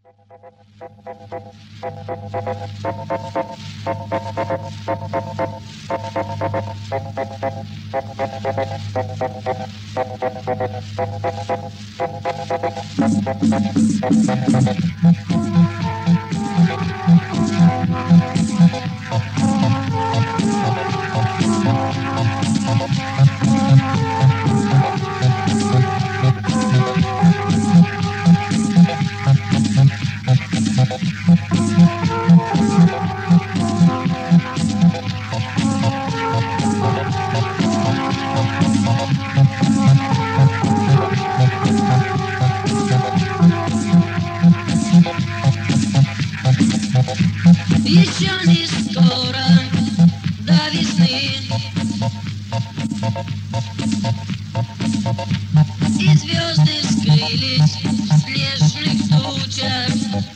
Еще не скоро до весны, и звезды скрылись в снежных тучах.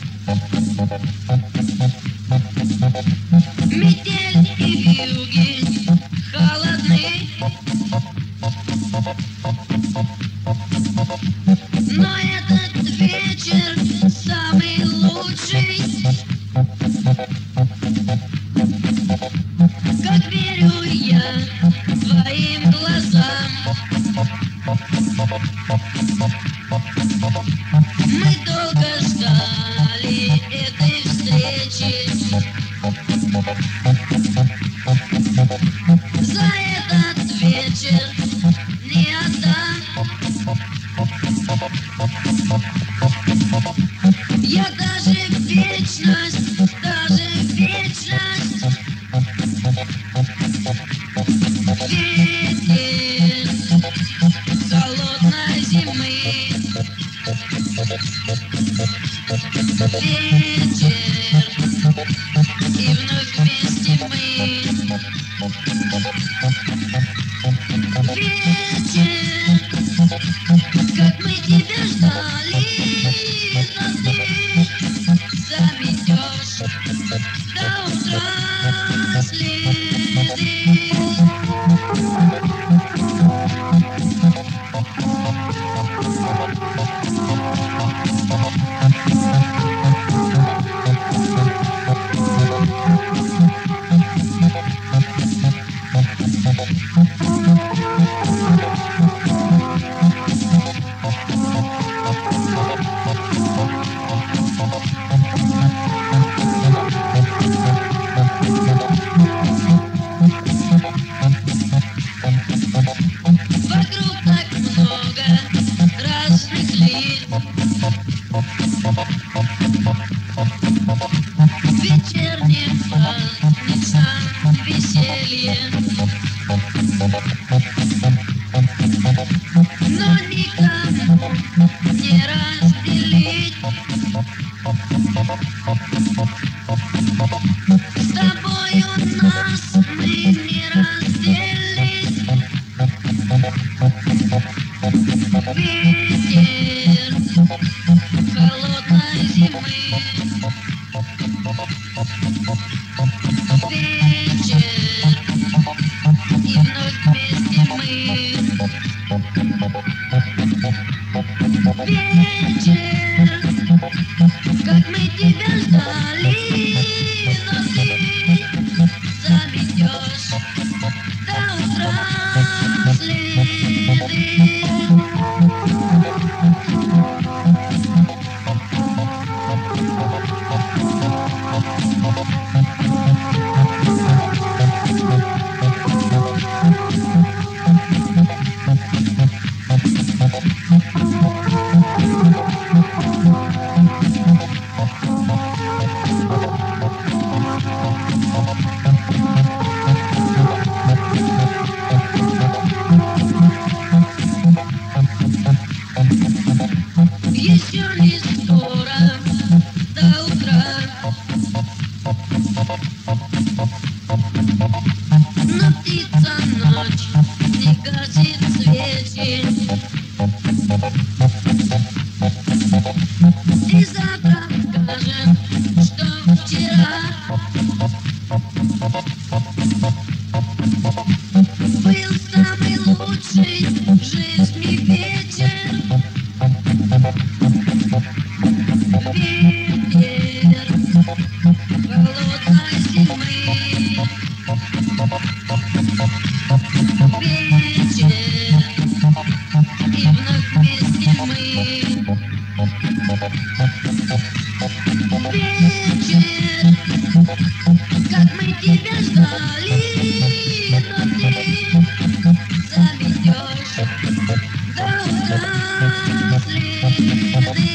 Метель и вьюги холодны, но этот вечер самый лучший. Как верю я твоим глазам, мы долго ждали этой встречи. За этот вечер не отдам. Я даже в вечность, даже в вечность. Ветер холодной зимы, вечер, и вновь вместе мы. Вечер, как мы тебя ждали, но ты заметешь до утра следы. Вокруг так много разных лиц. Вечерним праздничном веселье, но никому не разделить. С тобою нас мы не разделить. Ветер холодной зимы, вечер, и вновь вместе мы. Вечер, как мы тебя ждали, но ты заметешь до утра следы. Еще не скоро до утра, но птица ночь не гасит свечи. И завтра скажем, что вчера был самый лучший в жизни вечер. ветер холодной зимы. Вечер, и вновь вместе мы. Вечер, как мы тебя ждали, но ты заметешь до утра следы.